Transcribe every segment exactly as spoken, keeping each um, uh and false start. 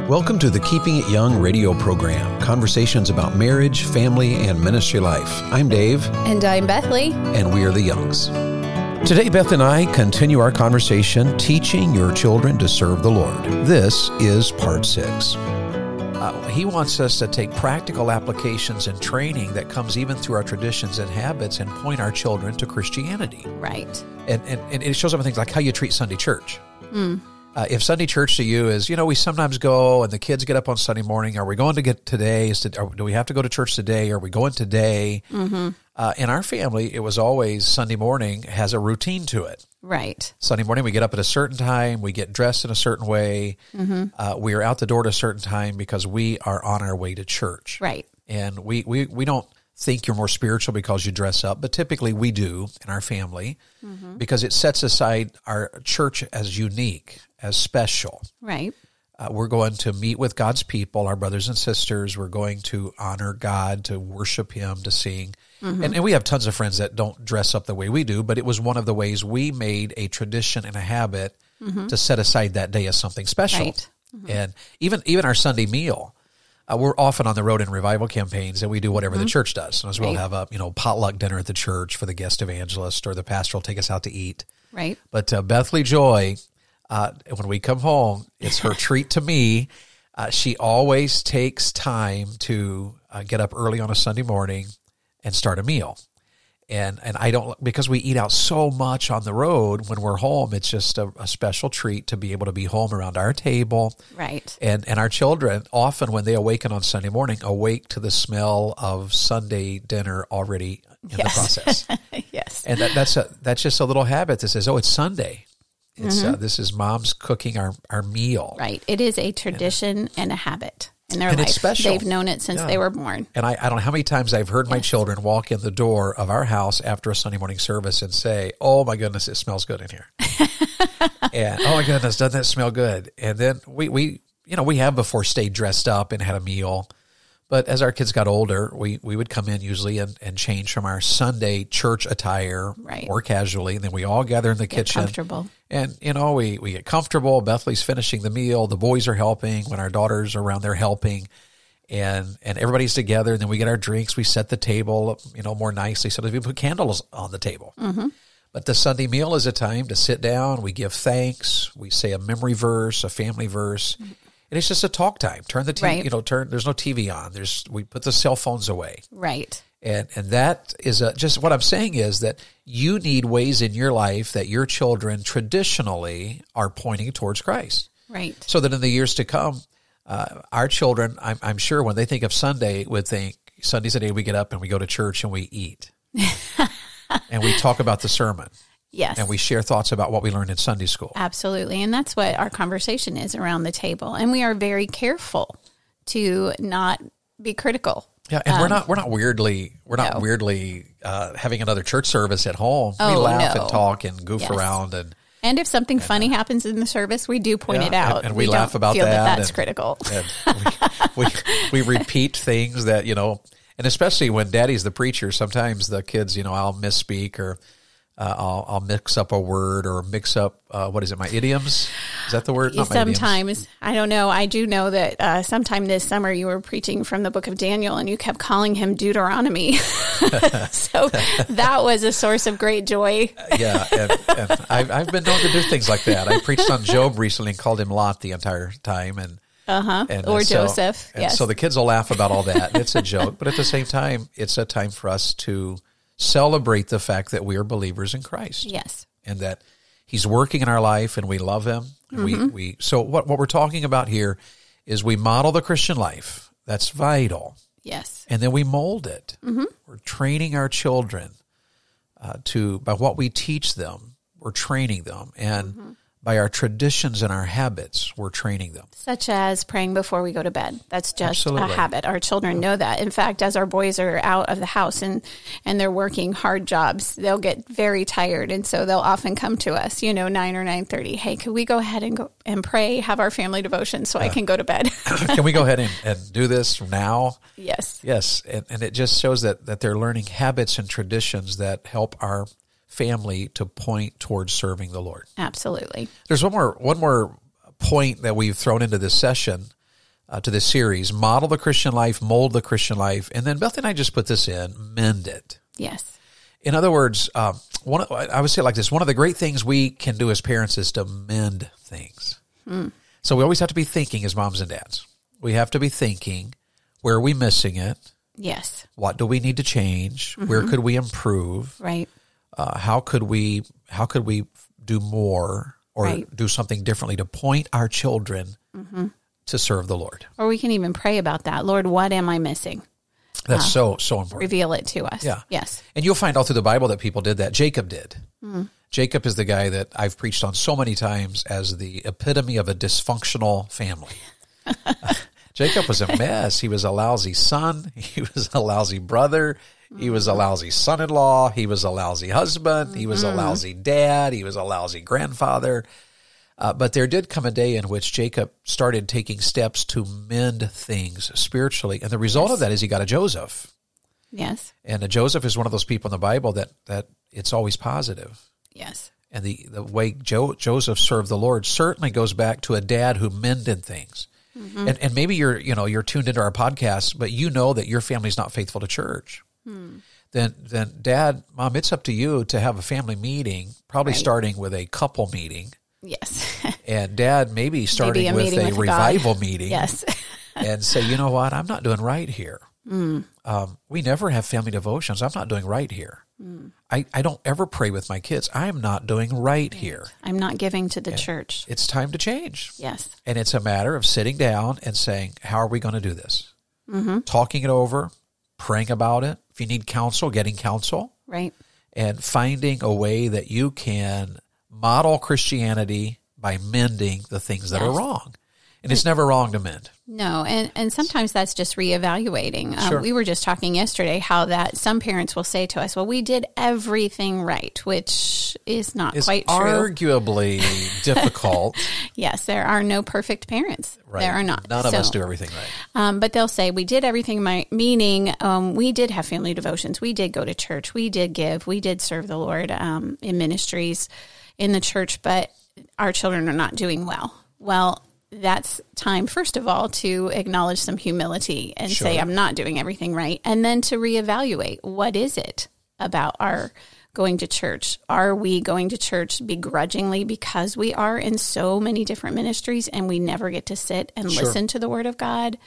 Welcome to the Keeping It Young radio program, conversations about marriage, family, and ministry life. I'm Dave. And I'm Bethany. And we are the Youngs. Today, Beth and I continue our conversation, teaching your children to serve the Lord. This is part six. Uh, he wants us to take practical applications and training that comes even through our traditions and habits and point our children to Christianity. Right. And, and, and it shows up in things like how you treat Sunday church. Mm. Uh, if Sunday church to you is, you know, we sometimes go and the kids get up on Sunday morning. Are we going to get today? Is to, are, do we have to go to church today? Are we going today? Mm-hmm. Uh, in our family, it was always Sunday morning has a routine to it. Right. Sunday morning, we get up at a certain time. We get dressed in a certain way. Mm-hmm. Uh, we are out the door at a certain time because we are on our way to church. Right. And we, we, we don't think you're more spiritual because you dress up, but typically we do in our family mm-hmm. because it sets aside our church as unique, as special. Right. Uh, we're going to meet with God's people, our brothers and sisters. We're going to honor God, to worship Him, to sing. Mm-hmm. And, and we have tons of friends that don't dress up the way we do, but it was one of the ways we made a tradition and a habit mm-hmm. to set aside that day as something special. Right. Mm-hmm. And even even our Sunday meal, uh, we're often on the road in revival campaigns, and we do whatever mm-hmm. the church does. Sometimes we'll right. have a you know potluck dinner at the church for the guest evangelist, or the pastor will take us out to eat. Right. But uh, Bethany Joy, uh, when we come home, it's her treat to me. Uh, she always takes time to uh, get up early on a Sunday morning and start a meal. And and I don't, because we eat out so much on the road, when we're home, it's just a, a special treat to be able to be home around our table. Right. And and our children, often when they awaken on Sunday morning, awake to the smell of Sunday dinner already in yes. the process. Yes. And that, that's a that's just a little habit that says, oh, it's Sunday. It's mm-hmm. uh, this is Mom's cooking our, our meal. Right. It is a tradition and, and a habit in their and life. It's special. They've known it since yeah. they were born. And I, I don't know how many times I've heard yes. my children walk in the door of our house after a Sunday morning service and say, oh my goodness, it smells good in here. And oh my goodness, doesn't that smell good? And then we, we, you know, we have before stayed dressed up and had a meal. But as our kids got older, we, we would come in usually and, and change from our Sunday church attire right. more casually. And then we all gather in the get kitchen. Comfortable. And, you know, we, we get comfortable. Bethany's finishing the meal. The boys are helping. When our daughters are around, they're helping. And and everybody's together. And then we get our drinks. We set the table, you know, more nicely. So that we put candles on the table. Mm-hmm. But the Sunday meal is a time to sit down. We give thanks. We say a memory verse, a family verse. Mm-hmm. And it's just a talk time. Turn the T V, right. you know, turn, there's no T V on. There's, we put the cell phones away. Right. And, and that is a, just what I'm saying is that you need ways in your life that your children traditionally are pointing towards Christ. Right. So that in the years to come, uh, our children, I'm, I'm sure when they think of Sunday, would think Sunday's a day we get up and we go to church and we eat. And we talk about the sermon. Yes. And we share thoughts about what we learned in Sunday school. Absolutely. And that's what our conversation is around the table. And we are very careful to not be critical. Yeah, and um, we're not we're not weirdly we're not no. weirdly uh, having another church service at home. Oh, we laugh no. and talk and goof yes. around and And if something and, funny uh, happens in the service, we do point yeah, it out. And, and we, we laugh don't about feel that. that that's and, critical. And we, we, we repeat things that, you know, and especially when Daddy's the preacher, sometimes the kids, you know, I'll misspeak or uh, I'll, I'll mix up a word or mix up, uh, what is it, my idioms? Is that the word? Not sometimes. I don't know. I do know that uh, sometime this summer you were preaching from the book of Daniel and you kept calling him Deuteronomy. So that was a source of great joy. Yeah, and, and I've, I've been known to do things like that. I preached on Job recently and called him Lot the entire time. and Uh-huh. And, or and so, Joseph. And yes. so the kids will laugh about all that. It's a joke. But at the same time, it's a time for us to celebrate the fact that we are believers in Christ. Yes. And that He's working in our life and we love Him. And mm-hmm. we, we So what, what we're talking about here is we model the Christian life. That's vital. Yes. And then we mold it. Mm-hmm. We're training our children uh, to, by what we teach them, we're training them. And mm-hmm. by our traditions and our habits, we're training them. Such as praying before we go to bed. That's just Absolutely. a habit. Our children know that. In fact, as our boys are out of the house and, and they're working hard jobs, they'll get very tired. And so they'll often come to us, you know, nine or nine thirty. Hey, could we go ahead and go and pray, have our family devotion so uh, I can go to bed? Can we go ahead and, and do this now? Yes. Yes. And, and it just shows that, that they're learning habits and traditions that help our family to point towards serving the Lord. Absolutely. There's one more one more point that we've thrown into this session uh, to this series, Model the Christian Life, Mold the Christian Life. And then Beth and I just put this in, mend it. Yes. In other words, um, one of, I would say it like this, one of the great things we can do as parents is to mend things. Mm. So we always have to be thinking as moms and dads. We have to be thinking, where are we missing it? Yes. What do we need to change? Mm-hmm. Where could we improve? Right. Uh, how could we, how could we do more or right. do something differently to point our children mm-hmm. to serve the Lord? Or we can even pray about that. Lord, what am I missing? That's uh, so, so important. Reveal it to us. Yeah. Yes. And you'll find all through the Bible that people did that. Jacob did. Mm-hmm. Jacob is the guy that I've preached on so many times as the epitome of a dysfunctional family. uh, Jacob was a mess. He was a lousy son. He was a lousy brother. He was a lousy son-in-law. He was a lousy husband. He was a lousy dad. He was a lousy grandfather. Uh, but there did come a day in which Jacob started taking steps to mend things spiritually. And the result yes. of that is he got a Joseph. Yes. And a Joseph is one of those people in the Bible that, that it's always positive. Yes. And the, the way jo- Joseph served the Lord certainly goes back to a dad who mended things. Mm-hmm. And, and maybe you're, you know, you're tuned into our podcast, but you know that your family's not faithful to church. Hmm. Then, then dad, mom, it's up to you to have a family meeting, probably right. starting with a couple meeting. Yes. And dad maybe starting maybe a with a with revival God. meeting. Yes. And say, you know what? I'm not doing right here. Mm. Um, we never have family devotions. I'm not doing right here. Mm. I, I don't ever pray with my kids. I'm not doing right, right. here. I'm not giving to the and church. It's time to change. Yes. And it's a matter of sitting down and saying, how are we going to do this? Mm-hmm. Talking it over, praying about it. If you need counsel, getting counsel. Right. And finding a way that you can model Christianity by mending the things that yes. are wrong. And it's never wrong to mend. No, and, and sometimes that's just reevaluating. Um, sure. We were just talking yesterday how that some parents will say to us, well, we did everything right, which is not it's quite true. Arguably difficult. Yes, there are no perfect parents. Right. There are not. None of so, us do everything right. Um, but they'll say, we did everything right, meaning um, we did have family devotions. We did go to church. We did give. We did serve the Lord um, in ministries in the church, but our children are not doing well. Well, that's time, first of all, to acknowledge some humility and sure. say, I'm not doing everything right. And then to reevaluate, what is it about our going to church? Are we going to church begrudgingly because we are in so many different ministries and we never get to sit and sure. listen to the Word of God?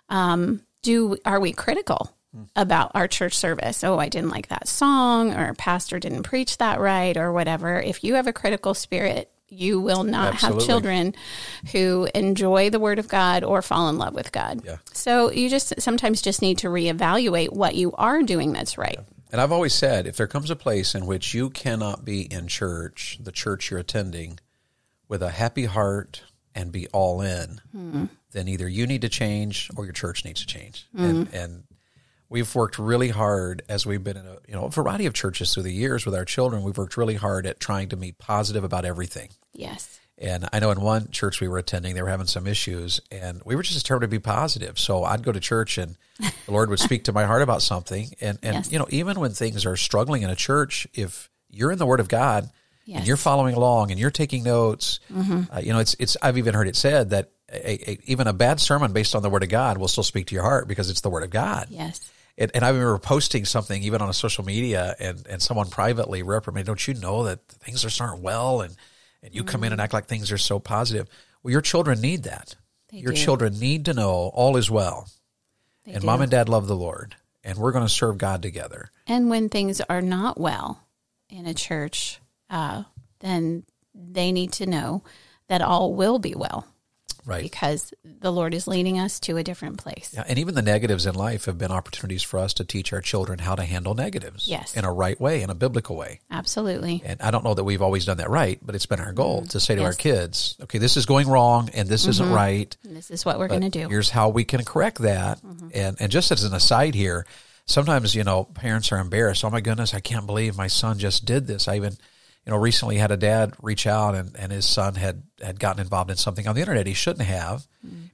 Um, do Are we critical about our church service? Oh, I didn't like that song, or pastor didn't preach that right, or whatever. If you have a critical spirit, you will not Absolutely. have children who enjoy the Word of God or fall in love with God. Yeah. So you just sometimes just need to reevaluate what you are doing that's right. Yeah. And I've always said, if there comes a place in which you cannot be in church, the church you're attending, with a happy heart and be all in, mm-hmm. then either you need to change or your church needs to change. Mm-hmm. And, and we've worked really hard as we've been in a you know a variety of churches through the years with our children. We've worked really hard at trying to be positive about everything. Yes. And I know in one church we were attending, they were having some issues, and we were just determined to be positive. So I'd go to church, and the Lord would speak to my heart about something. And, and yes. you know, even when things are struggling in a church, if you're in the Word of God yes. and you're following along and you're taking notes, mm-hmm. uh, you know, it's it's. I've even heard it said that a, a, even a bad sermon based on the Word of God will still speak to your heart because it's the Word of God. Yes. And, and I remember posting something even on a social media, and, and someone privately reprimanded, don't you know that things just aren't well, and and you come in and act like things are so positive. Well, your children need that. They your do. children need to know all is well. They and do. Mom and Dad love the Lord, and we're going to serve God together. And when things are not well in a church, uh, then they need to know that all will be well. Right. Because the Lord is leading us to a different place. Yeah, and even the negatives in life have been opportunities for us to teach our children how to handle negatives. Yes. In a right way, in a biblical way. Absolutely. And I don't know that we've always done that right, but it's been our goal mm-hmm. to say to yes. our kids, okay, this is going wrong and this mm-hmm. isn't right. And this is what we're going to do. Here's how we can correct that. Mm-hmm. And and just as an aside here, sometimes, you know, parents are embarrassed. Oh my goodness, I can't believe my son just did this. I even, you know, recently had a dad reach out, and, and his son had, had gotten involved in something on the internet he shouldn't have. Mm-hmm.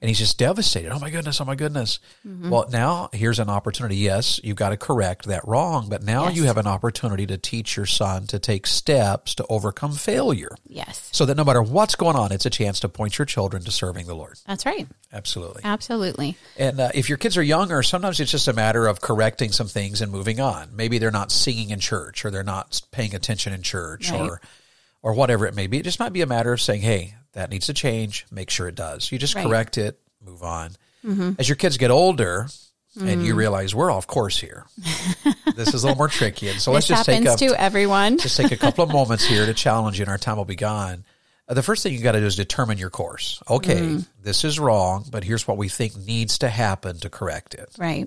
And he's just devastated. Oh my goodness, oh my goodness. Mm-hmm. Well, now here's an opportunity. Yes, you've got to correct that wrong, but now yes. you have an opportunity to teach your son to take steps to overcome failure. Yes. So that no matter what's going on, it's a chance to point your children to serving the Lord. That's right. Absolutely. Absolutely. And uh, if your kids are younger, sometimes it's just a matter of correcting some things and moving on. Maybe they're not singing in church, or they're not paying attention in church, right. or or whatever it may be. It just might be a matter of saying, hey, that needs to change. Make sure it does. You just right. correct it, move on. Mm-hmm. As your kids get older mm-hmm. and you realize we're off course here, this is a little more tricky. And so let's just take happens to everyone. just take a couple of moments here to challenge you, and our time will be gone. Uh, the first thing you got to do is determine your course. Okay, mm. this is wrong, but here's what we think needs to happen to correct it. Right.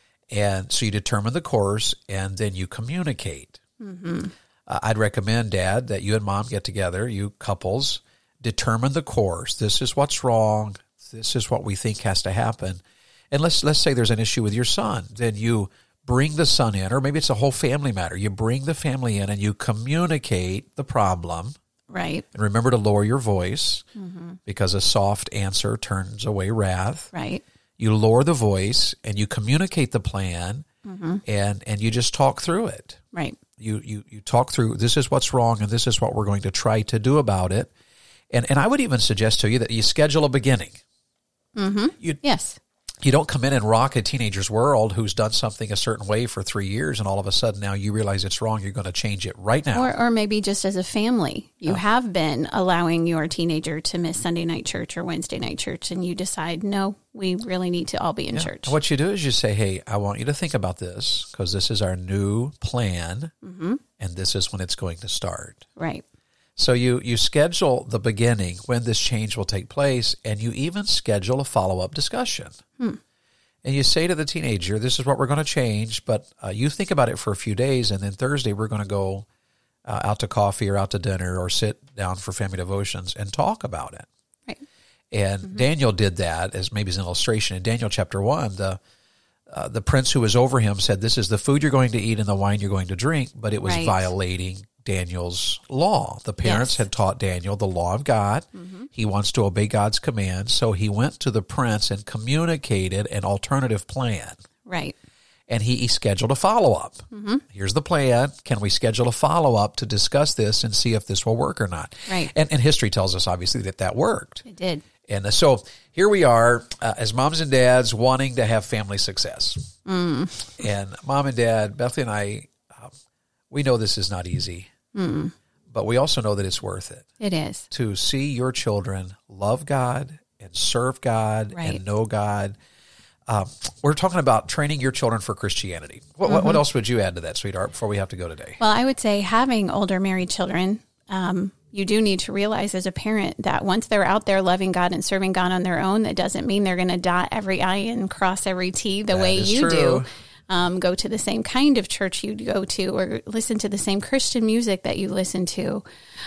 And so you determine the course, and then you communicate. Mm-hmm. Uh, I'd recommend, Dad, that you and Mom get together, you couples, determine the course. This is what's wrong. This is what we think has to happen. And let's let's say there's an issue with your son. Then you bring the son in, or maybe it's a whole family matter. You bring the family in and you communicate the problem. Right. And remember to lower your voice mm-hmm. because a soft answer turns away wrath. Right. You lower the voice and you communicate the plan mm-hmm. and, and you just talk through it. Right. You, you you talk through, this is what's wrong and this is what we're going to try to do about it. And and I would even suggest to you that you schedule a beginning. Mm-hmm. You, yes. You don't come in and rock a teenager's world who's done something a certain way for three years and all of a sudden now you realize it's wrong. You're going to change it right now. Or, or maybe just as a family, you oh. have been allowing your teenager to miss Sunday night church or Wednesday night church, and you decide, no, we really need to all be in yeah. church. And what you do is you say, hey, I want you to think about this because this is our new plan mm-hmm. and this is when it's going to start. Right. So you, you schedule the beginning when this change will take place, and you even schedule a follow-up discussion. Hmm. And you say to the teenager, this is what we're going to change, but uh, you think about it for a few days, and then Thursday we're going to go uh, out to coffee or out to dinner or sit down for family devotions and talk about it. Right. And mm-hmm. Daniel did that as maybe as an illustration. In Daniel chapter one, the uh, the prince who was over him said, this is the food you're going to eat and the wine you're going to drink, but it was right. violating Daniel's law. The parents yes. had taught Daniel the law of God. Mm-hmm. He wants to obey God's commands, so he went to the prince and communicated an alternative plan. Right. And he, he scheduled a follow-up. Mm-hmm. Here's the plan. Can we schedule a follow-up to discuss this and see if this will work or not? Right. And, and history tells us, obviously, that that worked. It did. And so here we are uh, as moms and dads wanting to have family success. Mm. And Mom and Dad, Bethany and I, um, we know this is not easy. Mm. But we also know that it's worth it. It is. To see your children love God and serve God right. and know God. Um, we're talking about training your children for Christianity. What, mm-hmm. what else would you add to that, sweetheart, before we have to go today? Well, I would say having older married children, um, you do need to realize as a parent that once they're out there loving God and serving God on their own, that doesn't mean they're going to dot every I and cross every T the that way you true. do. Um, go to the same kind of church you go to, or listen to the same Christian music that you listen to.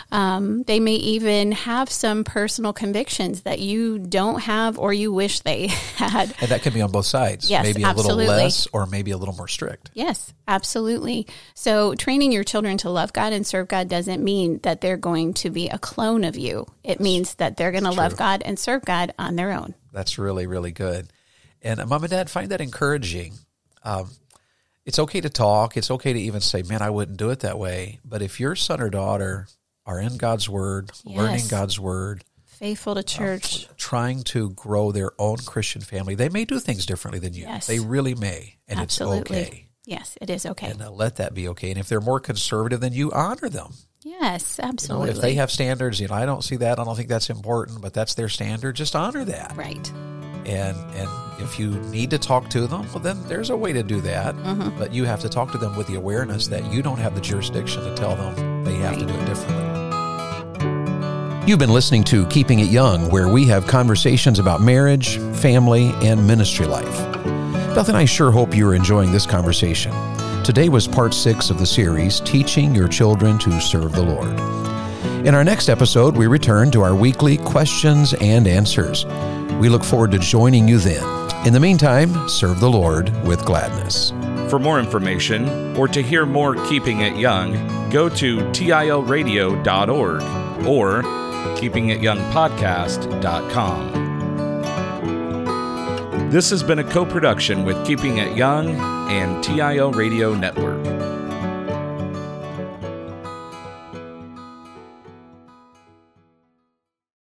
Um, they may even have some personal convictions that you don't have or you wish they had. And that can be on both sides. Yes, maybe a absolutely. little less or maybe a little more strict. Yes, absolutely. So training your children to love God and serve God doesn't mean that they're going to be a clone of you. It means that they're going to love God and serve God on their own. That's really, really good. And uh, Mom and Dad, find that encouraging. Um, it's okay to talk. It's okay to even say, man, I wouldn't do it that way. But if your son or daughter are in God's word, yes. learning God's word, faithful to church, uh, trying to grow their own Christian family, they may do things differently than you. Yes. They really may. And Absolutely. It's okay. Yes, it is okay. And uh, let that be okay. And if they're more conservative than you, honor them. Yes, absolutely. You know, if they have standards, you know, I don't see that. I don't think that's important, but that's their standard. Just honor that. Right. And and if you need to talk to them, well, then there's a way to do that. Mm-hmm. But you have to talk to them with the awareness that you don't have the jurisdiction to tell them they have right. to do it differently. You've been listening to Keeping It Young, where we have conversations about marriage, family, and ministry life. Beth and I sure hope you're enjoying this conversation. Today was part six of the series, Teaching Your Children to Serve the Lord. In our next episode, we return to our weekly questions and answers. We look forward to joining you then. In the meantime, serve the Lord with gladness. For more information or to hear more Keeping It Young, go to T I L radio dot org or keeping it young podcast dot com. This has been a co-production with Keeping It Young and T I O Radio Network.